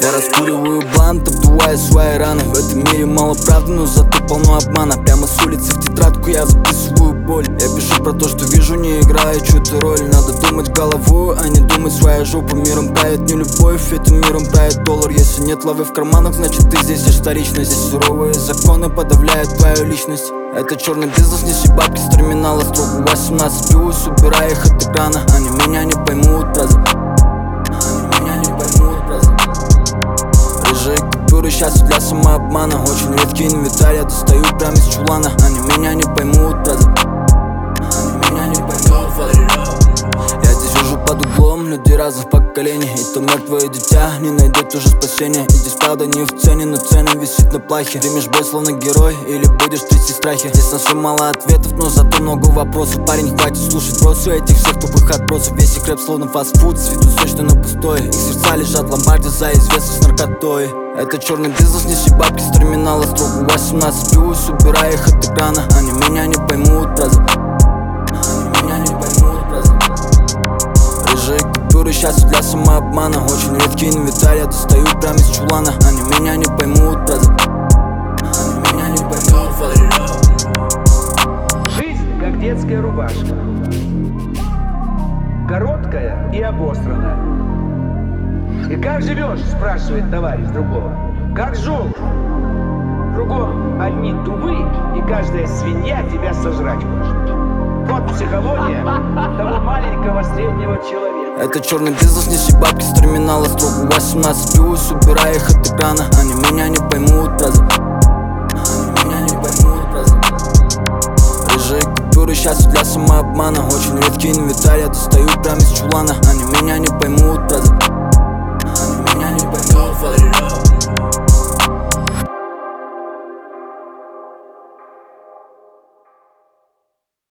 Я раскуриваю блант, обдувая свои раны. В этом мире мало правды, но зато полно обмана. Прямо с улицы в тетрадку я записываю боль. Я пишу про то, что вижу, не играя чью-то роль. Надо думать головой, а не думать своей жопой. Миром правит не любовь, этим миром правит доллар. Если нет лавы в карманах, значит ты здесь лишь вторично. Здесь суровые законы подавляют твою личность. Это черный бизнес, неси бабки с терминала. Строго 18 плюс, убирая их от экрана. Они меня не поймут, бразер. Рыжие купюры, счастье для самообмана. Очень редкий инвентарь, я достаю прямо из чулана. Они меня не поймут, бразер. Они меня не поймут. Я здесь сижу под углом, люди разных поколений. И то мертвое дитя не найдет уже спасения. И здесь правда не в цене, но цена висит на плахе. Примешь бой словно герой или будешь трясти страхи. Здесь на все мало ответов, но зато много вопросов. Парень, хватит слушать бросы этих всех тупых отбросов. Весь их рэп словно фастфуд, с виду сочно, но пустой. Их сердца лежат в ломбарде за известность наркотой. Это черный бизнес, неси бабки с терминала. Строго 18 плюс, убирая их от экрана. Они меня не поймут, бразер. Они меня не поймут, бразер. Рыжие купюры, счастье для самообмана. Очень редкий инвентарь, я достаю прямо из чулана. Они меня не поймут, бразер. Они меня не поймут. Жизнь как детская рубашка, короткая и обостренная. И как живешь, спрашивает товарищ другого. Как жил? Кругом одни дубы, и каждая свинья тебя сожрать хочет. Вот психология того маленького среднего человека. Это черный бизнес, неси бабки с терминала. Строго 18 плюс, убирая их от экрана. Они меня не поймут, бразер. Они меня не поймут, бразер. Рыжие купюры, счастье для самообмана. Очень редкий инвентарь, я достаю прямо из чулана. Они меня не поймут, бразер.